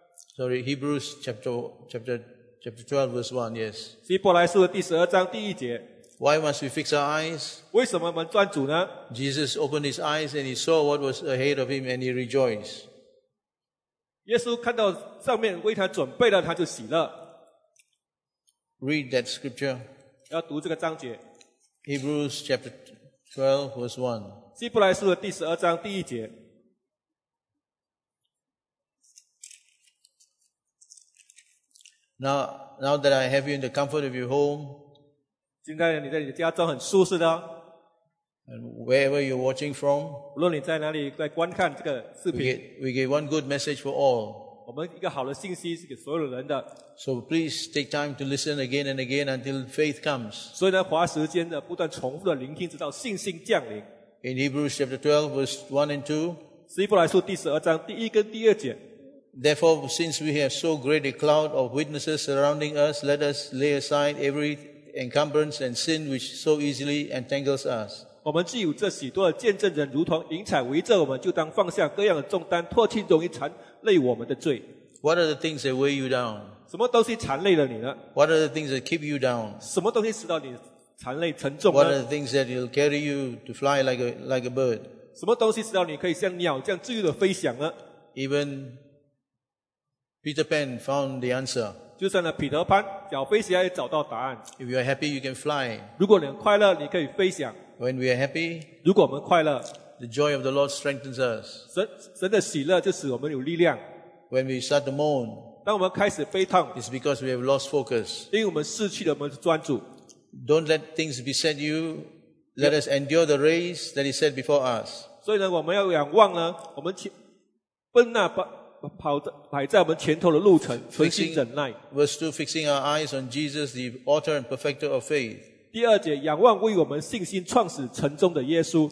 Hebrews chapter 12 verse 1, yes. 希伯来书的第12章第1节， Why must we fix our eyes? 为什么我们专注呢？ Jesus opened his eyes and he saw what was ahead of him and he rejoiced. 耶稣看到上面为他准备了，他就喜乐。 Read that scripture. 要读这个章节， Hebrews chapter 12 verse 1. 希伯来书的第12章第1节。 Now that I have you in the comfort of your home, 现在你在你的家中很舒适的哦， and wherever you're watching from, 无论你在哪里在观看这个视 we 频， gave one good message for all. 我们一个好的信息是给所有人的， So please take time to listen again and again until faith comes. 所以呢，花时间的不断重复的聆听，直到信心降临。 In Hebrews chapter 12 verse 1 and 2, 希伯来书第12章第1跟第2节。 Therefore, since we have so great a cloud of witnesses surrounding us, let us lay aside every encumbrance and sin which so easily entangles us. 我们既有这许多的见证人，如同云彩围着我们，就当放下各样的重担，脱去容易缠累我们的罪。 What are the things that weigh you down? 什么东西缠累了你呢？ What are the things that keep you down? 什么东西使到你缠累沉重 What are 呢？ the things that will carry you to fly like a bird? 什么东西使到你可以像鸟这样自由的飞翔呢？ Even Peter Pan found the answer. 就像呢彼得潘小飞侠也找到答案。 If you are happy, you can fly. 如果你很快乐，你可以飞翔； When we are happy, 如果我们快乐， the joy of the Lord strengthens us. 神的喜乐就使我们有力量。 When we start to moan, 当我们开始悲痛， it's because we have lost focus. 因为我们失去了我们的专注。 Don't let things beset you. Let us endure the race that is set before us. 所以呢，我们要仰望呢，我们奔那摆在我们前头的路程，存心忍耐。 Verse 2, fixing our eyes on Jesus, the author and perfecter of faith. 第二节，仰望为我们信心创始成终的耶稣，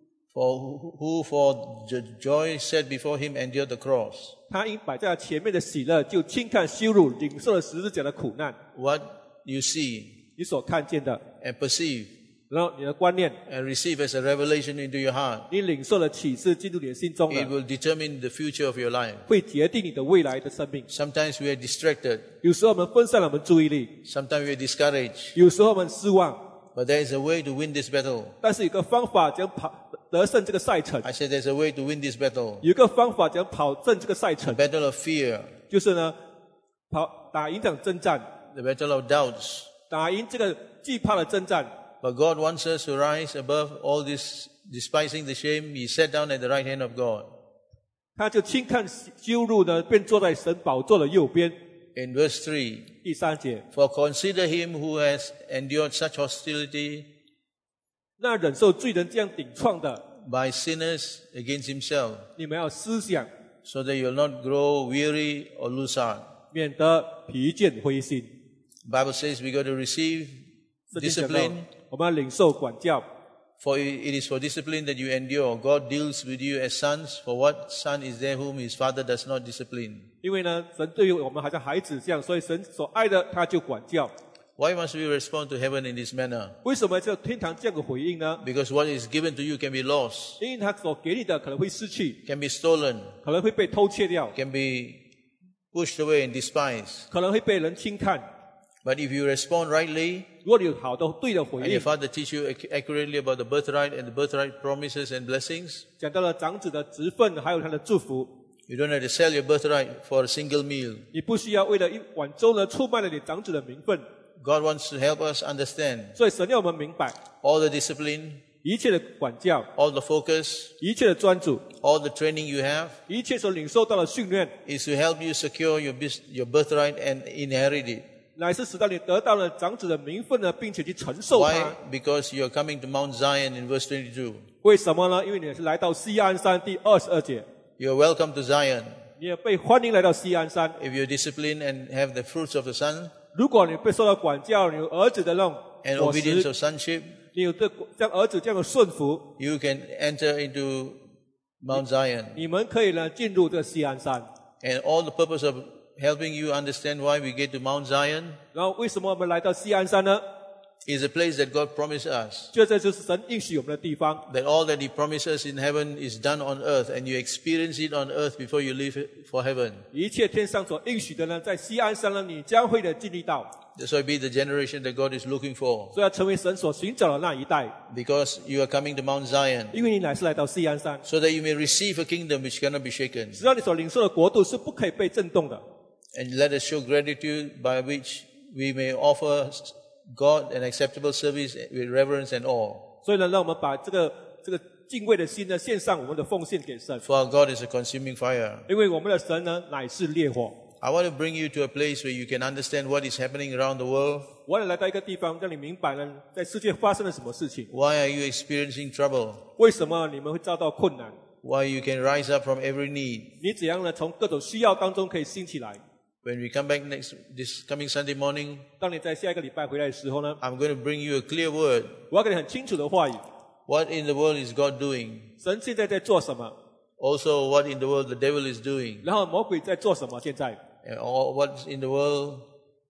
Who for the joy set before him endured the cross. 他因摆在他前面的喜乐，就轻看羞辱，领受了十字架的苦难。 What you see 你所看见的， and perceive 然后你的观念， and receive as a revelation into your heart, 你领受了启示进入你的心中 it 了， will determine the future of your life. 会决定你的未来的生命。 Sometimes we are distracted. 有时候我们分散了我们注意力， Sometimes we are discouraged. 有时候我们失望， But there is a way to win this battle. 但是有个方法将得胜这个赛程， I said there's a way to win this battle. 有一个方法将跑胜这个赛 The 程， battle of fear, 就是呢，打赢这场征战， the battle of doubts. 打赢这个惧怕的征战。 But God wants us to rise above all this, despising the shame. He sat down at the right hand of God. 他就轻看羞辱呢，便坐在神宝座的右边。 In verse 3, 第3节， for consider him who has endured such hostility 那忍受罪人这样顶撞的， by sinners against himself, 你们要思想， so that you'll not grow weary or lose heart. 免得疲倦灰心。 The Bible says we got to receive 圣经讲到 discipline, 我们要领受管教， for it is for discipline that you endure. God deals with you as sons. For what son is there whom his father does not discipline? 因为呢，神对于我们好像孩子这样，所以神所爱的他就管教。 Why must we respond to heaven in this manner? 为什么这天堂这样的回应呢？ Because what is given to you can be lost, 因为他所给你的可能会失去， can be stolen, 可能会被偷窃掉， can be pushed away and despised. 可能会被人轻看。 But if you respond rightly, 如果你有好的对的回 and your 应， father teach you accurately about the birthright and the birthright promises and blessings, 讲到了长子的职分，还有他的祝福， you don't have to sell your birthright for a single meal. 你不需要为了一碗粥呢出卖了你长子的名分。 God wants to help us understand 所以神要我们明白， all the discipline, 一切的管教， all the focus, 一切的专注， all the training you have 一切所领受到的训练， is to help you secure your birthright and inherit it. 乃是使到你得到了长子的名分呢，并且去承受它。 Why? Because you are coming to Mount Zion in verse 22. 为什么呢？因为你是来到西安山第22节， You are welcome to Zion. 你也被欢迎来到西安山。 If you are disciplined and have the fruits of the Son 如果你被受到管教，你有儿子的那种 and 果 obedience 实， of sonship, 你有这像儿子这样的顺服， you can enter into Mount Zion. 你们可以呢进入这个西安山。 And all the purpose of helping you understand why we get to Mount Zion 然后为什么我们来到西安山呢？ is a place that God promised us. 这就是神应许我们的地方。 That all that He promises in heaven is done on earth, and you experience it on earth before you leave for heaven. 一切天上所应许的呢，在西安山呢，你将会的经历到。 That's why be the generation that God is looking for. 所以要成为神所寻找的那一代， Because you are coming to Mount Zion, 因为你乃是来到西安山， so that you may receive a kingdom which cannot be shaken. 只要你所领受的国度是不可以被震动的。 And let us show gratitude by which we may offer God an acceptable service with reverence and awe. 所以呢，让我们把这个敬畏的心呢，献上我们的奉献给神， For our God is a consuming fire. 因为我们的神呢乃是烈火。 I want to bring you to a place where you can understand what is happening around the world. 我也来到一个地方，让你明白呢，在世界发生了什么事情， Why are you experiencing trouble? 为什么你们会遭到困难， Why you can rise up from every need. 你怎样呢从各种需要当中可以兴起来。 When we come back this coming Sunday morning, 当你在下一个礼拜回来的时候呢， I'm going to bring you a clear word. 我要给你很清楚的话语， What in the world is God doing? 神现在在做什么， Also, what in the world the devil is doing? 然后魔鬼在做什么，现在， And all, what in the world,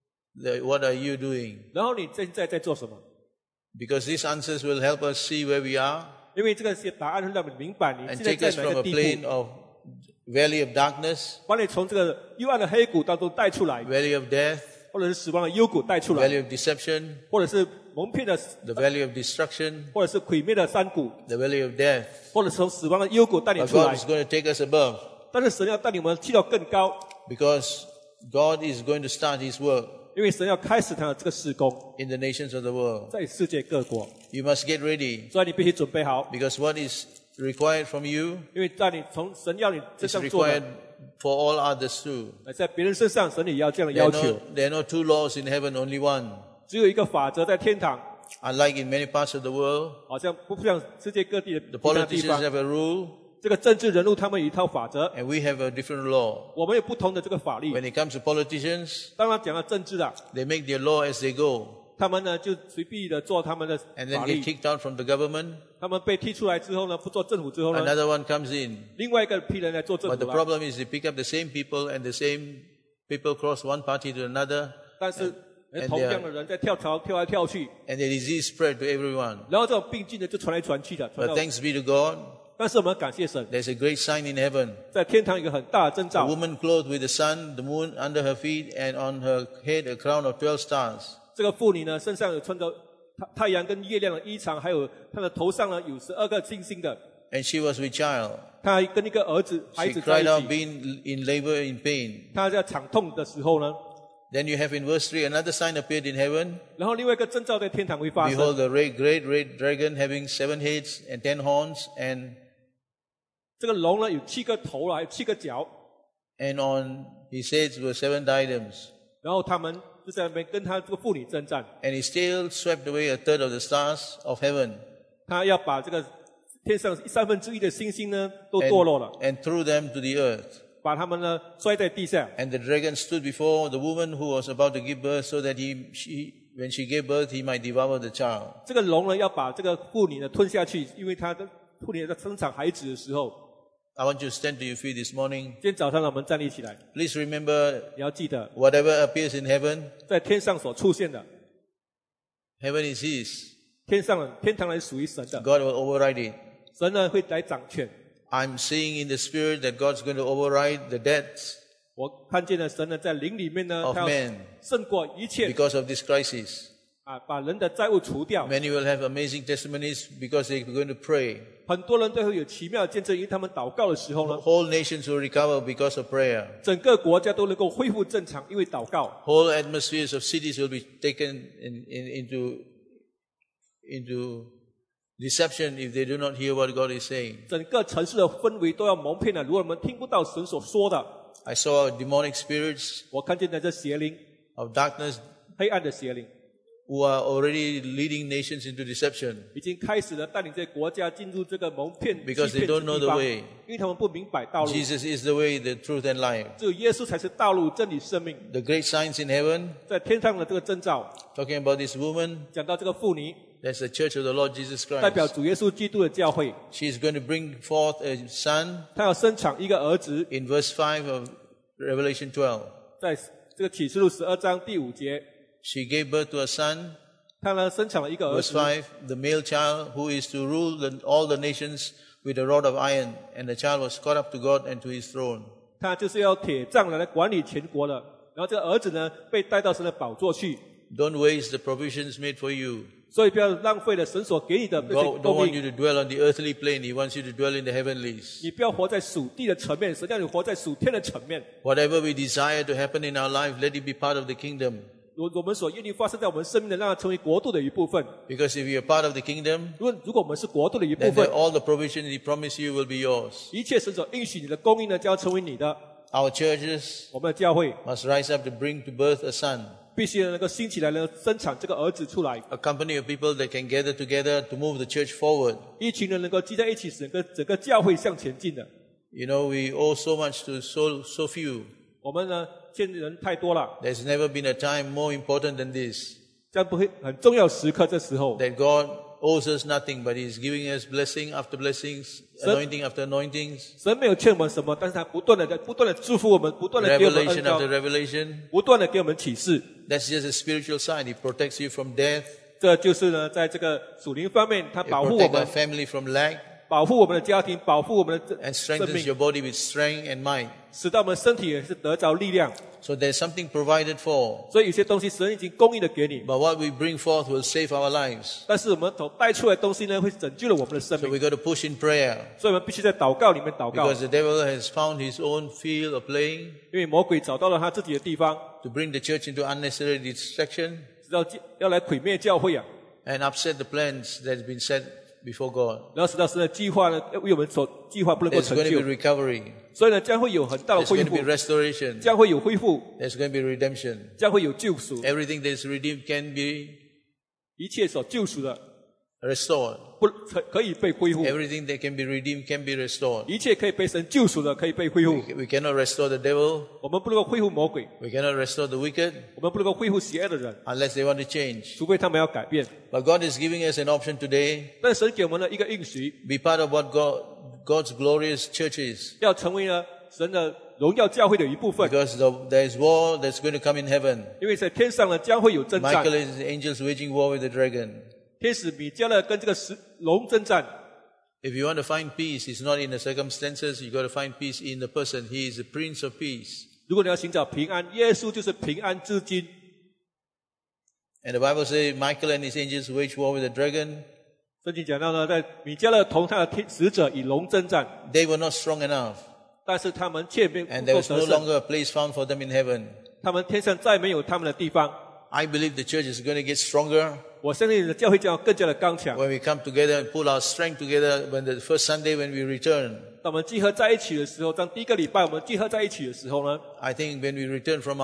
what are you doing? 然后你现在在做什么？ Because these answers will help us see where we are 因为这些答案会让你明白你 and 现在 take 在 us 哪 from 个 a 地 plane 步， of valley of darkness, 把你从这个幽暗的黑谷当中带出来， valley of death, 或者是死亡的幽谷带出来， valley of deception, 或者是蒙骗的， the valley of destruction, 或者是毁灭的山谷， the valley of death. 或者是从死亡的幽谷带你 But 出来 God。is going to take us above 但是神要带你们去到更高， because God is going to start His work 因为神要开始他的这个事工， in the nations of the world. 在世界各国， You must get ready 所以你必须准备好， because what is required from you 因为在你从神要你身 is 上做 required 的， for all others too. 在别人身上，神也要这样的 There 要 are 求。 there are no two laws in heaven, only one. 只有一个法则在天堂， Unlike in many parts of the world, 好像不像世界各地的 the 其他地 politicians 方， have a rule 这个政治人物他们有一套法则， and we have a different law. 我们有不同的这个法律。 When it comes to politicians, 当然讲到政治啊， they make their law as they go 他们呢就随意的做他们的 and 法 then 律 get。kicked out from the government. 他们被踢出来之后呢，不做政府之后呢， Another one comes in. 另外一个批人来做政 But 府 the 了。 problem is they pick up the same people and the same people cross one party to another 但是 and 同样的人在跳槽跳来跳去， and the disease spread to everyone. 然后这种病菌呢就传来传去的。传 But 到 thanks be to God, 但是我们感谢神， there's a great sign in heaven. 在天堂有一个很大的征 A 兆。 woman clothed with the sun, the moon under her feet, and on her head a crown of 12 stars. 这个妇女呢身上有穿着太阳跟月亮的衣裳，还有她的头上呢有12个星星的。 And she was with child. 她还跟一个孩 She 子在 cried 一 out, 起。 being in labor in pain. 她在惨痛的时候呢， Then you have in verse 3, another sign appeared in heaven. 然后另外一个征兆在天堂会发 Behold, 生。 the great red dragon having 7 heads and 10 horns, and 这个龙呢有7个头了，还有7个角， on his heads were 7 diadems. 然后他们就在那边跟她这个妇女征战。 And his tail swept away a third of the stars of heaven 他要把这个天上1/3的星星呢都堕落了， and threw them to the earth. 把他们呢摔在地下。 And the dragon stood before the woman who was about to give birth, so that when she gave birth, he might devour the child. 这个龙呢要把这个妇女呢吞下去，因为她的妇女在生产孩子的时候。 I want you to stand to your feet this morning. 今天早上呢我们站立起来， Please remember, 你要记得， whatever appears in heaven, 在天上所出现的， heaven is his. 天堂呢是属于神的， God will override it. 神呢会来掌权。 I'm seeing in the spirit that God's going to override the debts 我看见了神呢在灵里面呢， of 他要 man 胜过一切 because of this crisis. 把人的债务除掉。 Many will have amazing testimonies because they're going to pray. 很多人都会有奇妙的见证，因为他们祷告的时候呢， Whole nations will recover because of prayer. 整个国家都能够恢复正常，因为祷告。 Whole atmospheres of cities will be taken into deception if they do not hear what God is saying. 整个城市的氛围都要蒙骗了。如果我们听不到神所说的， I saw demonic spirits 我看见的这邪灵， of darkness 黑暗的邪灵， who are already leading nations into deception 已经开始了带领这些国家进入这个蒙骗、 because 欺 they 骗 don't 的 know 地 the 方， way. 因为他们不明白道路。 Jesus is the way, the truth, and life. 只有耶稣才是道路、真理、生命。 The great signs in heaven, 在天上的这个征兆， talking about this woman, 讲到这个妇女， that's the church of the Lord Jesus 代表 Christ. 主耶稣基督的教会， She is going to bring forth a son 她要生产一个儿子。 in verse 5 of Revelation 12. 在这个启示录12章第5节， She gave birth to a son. 她呢生产了一个儿 Verse 子。 5, the male child who is to rule all the nations with a rod of iron, and the child was caught up to God and to his throne. 他就是要铁杖来管理全国的。然后这个儿子呢，被带到神的宝座去， Don't waste the provisions made for you. 所以不要浪费了神所给你的这些 God don't 供 want 应。 you to dwell on the earthly plane. He wants you to dwell in the heavenlies. 你不要活在属地的层面，神让你活在属天的层面。 Whatever we desire to happen in our life, let it be part of the kingdom. 我们所愿意发生在我们生命的，让它成为国度的一部分。 Because if you're part of the kingdom, 如果我们是国度的一部 then 分， all the provisions He promised you will be yours. 一切神所应许你的供应呢，将要成为你的。 Our churches 我们的教会 must rise up to bring to birth a son, 必须能够兴起来，能够生产这个儿子出来。 a company of people that can gather together to move the church forward. 一群人能够聚在一起，整个教会向前进的。 You know, we owe so much to so few. 我们呢，见人太多了， There's never been a time more important than this, 这样不会很重要时刻。这时候， that God owes us nothing, but He's giving us blessing after blessings, anointing after anointings, 神没有欠我们什么，但是他不断的祝福我们，不断的给我们恩 revelation 膏 after，revelation. 不断的给我们启示。 That's just a spiritual side. He protects you from death. 这就是呢，在这个属灵方面，他 He 保护我 protects our 们， family from lack 保护我们的家庭，保护我们的 and 生 strengthens 命， your body with strength and might. 使到我们身体也是得着力量。 So there's something provided for. 所以有些东西神已经供应的给你， But what we bring forth will save our lives. 但是我们所带出来的东西呢，会拯救了我们的生 So 命。 we got to push in prayer. 所以我们必须在祷告里面祷告， Because the devil has found his own field of playing 因为魔鬼找到了他自己的地方， to bring the church into unnecessary distraction 知道要来毁灭教会啊， and upset the plans that have been set before God. 然后使到神的计划呢，为我们所计划不能够 There's 成 going to 就 be，recovery. 所以呢，将会有很大的 There's 恢 going to 复 be，restoration. 将会有恢复， There's going to be redemption. 将会有救赎， Everything that is redeemed can be 一切所救赎的 restored. 不可以被恢复， Everything that can be redeemed can be restored. 一切可以被神救赎的可以被恢复。 We cannot restore the devil. 我们不能够恢复魔鬼， We cannot restore the wicked 我们不能够恢复邪恶的人， unless they want to change. 除非他们要改变。 But God is giving us an option today. 但神给我们的一个应许， Be part of what God's glorious church is. 要成为呢神的荣耀教会的一部分， Because there is war that's going to come in heaven. 因为在天上呢将会有征战 Michael。and his angels waging war with the dragon. 天使米迦勒跟这个龙征战。 If you want to find peace, it's not in the circumstances. You got to find peace in the person. He is the Prince of Peace. 如果你要寻找平安，耶稣就是平安之君。 And the Bible says Michael and his angels wage war with the dragon. 圣经讲到呢，在米迦勒同他的使者与龙征战， They were not strong enough. 但是他们却没 And 不 there 够 was no 得胜， longer a place found for them in heaven. 他们天上再没有他们的地方。 I believe the church is going to get stronger 我相信教会将要更加的刚强。 when we come together and pull our strength together when the first Sunday when we return. 当我们集合在一起的时候，当第一个礼拜我们集合在一起的时候呢， I think when we return from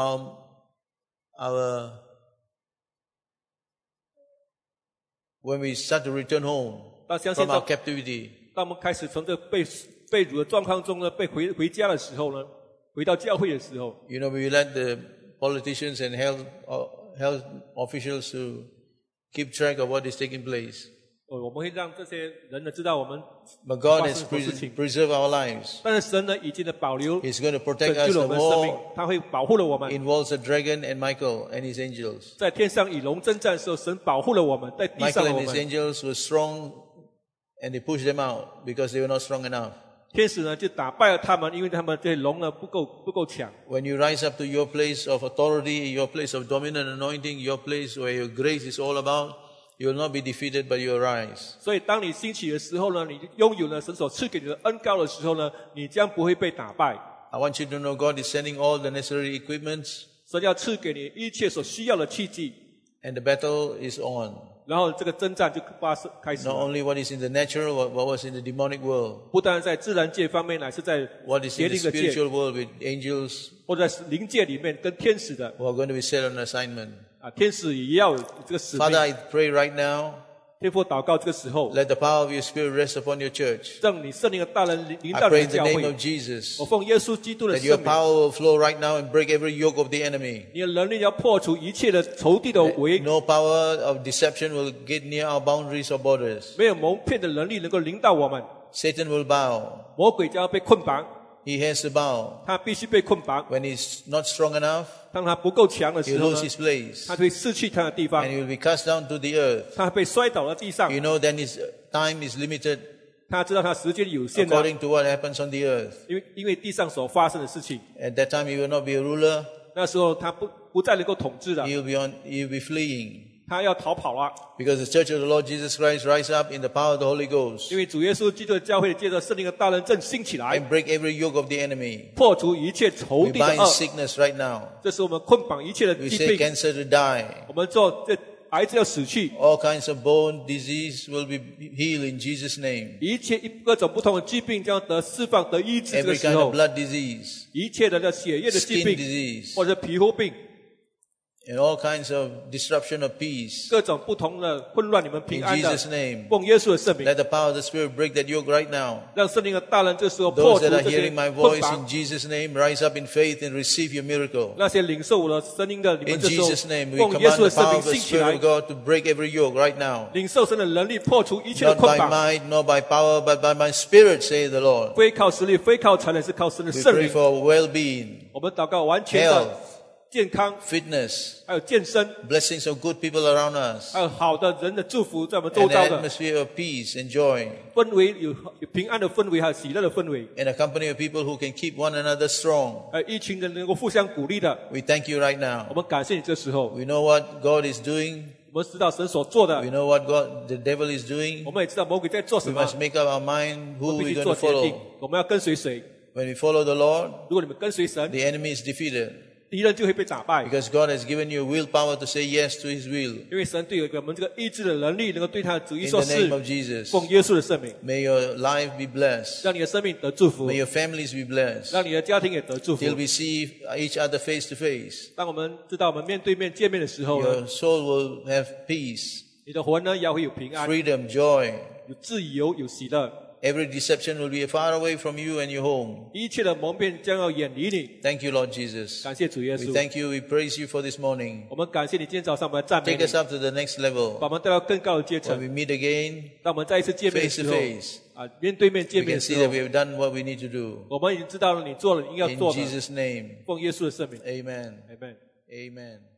when we start to return home 当相信 from our 到 captivity, 当我们开始从这被掳的状况中呢，被回家的时候呢，回到教会的时候， you know, we let the politicians and health officials to keep track of what is taking place. 我们会让这些人呢知道我们 But God 发 has 生什么事情。 preserved our lives. 但是神呢已经的保留， He's going to 拯 protect 救 us. 了 The 我们的生命 war， 他会保护了我们。 involves the dragon and Michael and his angels. 在天上与龙征战的时候，神保护了我们；在地上 Michael 的 and 我 his 们， angels were strong and they pushed them out because they were not strong enough. 天使呢就打败了他们，因为他们这些龙呢不够强。 When you rise up to your place of authority, your place of dominant anointing, your place where your grace is all about, you will not be defeated but you will rise. 所以当你兴起的时候呢，你拥有了神所赐给你的恩膏的时候呢，你将不会被打败。 I want you to know God is sending all the necessary equipments 神要赐给你一切所需要的器具， and the battle is on. 然后这个征战就开始 Not 了。 only what is in the natural, what was in the demonic world, 不但在自然界方面，乃是在 what is 邪 in the 灵的界， spiritual world with angels 或者在灵界里面跟天使的 who are going to be set on assignment. 天使也要有这个使命 Father,。I pray right now, 天父祷告这个时候， let the power of your Spirit rest upon your church. 让你圣灵的大人临 I 到 pray 你 in 的 the 教 name 会 of。Jesus 我奉耶稣基督的 that your 圣名， power will flow right now and break every yoke of the enemy. 你的能力要破除一切的仇敌的围， No power of deception will get near our boundaries or borders. 没有蒙骗的能力能够临到我们。 Satan will bow. 魔鬼将要被捆绑， He has to bow. 他必须被捆绑。 When he's not strong enough, 当他不够强的 he'll 时候 lose 呢， his place 他会失去他的地方 and，he will be cast down to the earth. 他被摔倒在地上。 You know, then his time is limited 他知道他时间有限的， according to what happens on the earth. 因为地上所发生的事情。 At that time, he will not be a ruler. 那时候他不再能够统治了， He'll be fleeing. 他要逃跑了。 Because the church of the Lord Jesus Christ rise up in the power of the Holy Ghost 因为主耶稣基督的教会借着圣灵的大能正兴起来， and break every yoke of the enemy. 破除一切仇 We 敌的 bind 恶。 sickness right now. 这是我们捆绑一切的 We 疾 say 病， cancer to die. 我们做这癌症要死去， All kinds of bone disease will be healed in Jesus' name. 一切各种不同的疾病将得释放得医治。这个 Every 时 kind 候 of，blood disease, 一切的血液的疾 skin 病， disease, 或者皮肤病， and all kinds of disruption of peace. 各种不同的混乱，你们 In 平安的 Jesus' name. 奉耶稣的圣名， Let the power of the Spirit break that yoke right now. 让圣灵的大能这时候破 Those 除 that are 这些 hearing my 捆 voice 绑 in。Jesus' name, rise up in faith and receive your miracle. 那些领受我的声音的，你 In 们这时候 Jesus' name, we 奉耶 command 稣的 the 圣 power 名 of the 兴起 Spirit 来 of，God to break every yoke right now. 领受神的能力破除一切的 Not 捆 by 绑， might, nor by power, but by my Spirit, say the Lord. 非靠实力，非靠才能，是靠神的 We 圣 pray 灵。 for well-being, 我们祷告完全的 health, 健康， fitness, 还有健身， blessings of good people around us, 还有好的人的祝福在我们周 and 遭 an 的 atmosphere of peace and joy, 氛围，有平安的氛围，还有喜乐的氛围， and a company of people who can keep one another strong. 还有一群人能够互相鼓励的。 We thank you right 我 now. 们感谢你这时候， We know what God is doing. 我们知道神所做的 We，know what the devil is doing. 我们也知道魔鬼在做什 We 么， must make up our mind 我 who 们必 we're 须 going 做 to 决定 follow. 我们要跟随谁。 When we follow the Lord, 如果你们跟随神， the enemy is defeated 敌人就会被打败， because God has given you willpower to say yes to His will. 因为神对有一个我们这个意志的能力，能够对他的旨意 In 说 the name of 是， Jesus, 奉耶稣的圣名， may your life be blessed. 让你的生命得祝福 May，your families be blessed. 让你的家庭也得祝福。 Till we see each other face to face, 当我们知道我们面对面见面的时候呢， your soul will have peace, 你的魂呢也会有平安， freedom, joy. 有自由，有喜乐， Every deception will be far away from you and your home. 一切的蒙骗将要远离你。 Thank you, Lord Jesus. 感谢主耶 We 稣， thank you, we praise you for this morning. 我们感谢你今天早上我们来赞美 Take 你， us up to the next 把 level. 我们带到更高的阶 When 层。 we meet again, 当我们再一次见面的 face 时 to 候， face, 面对面见 we 面 can 的时 see that 候 we，have done what we need to do. 我们已经知道了你做了你应该 In 做的。 Jesus' name, 奉耶稣的圣名 amen. ，Amen。 Amen.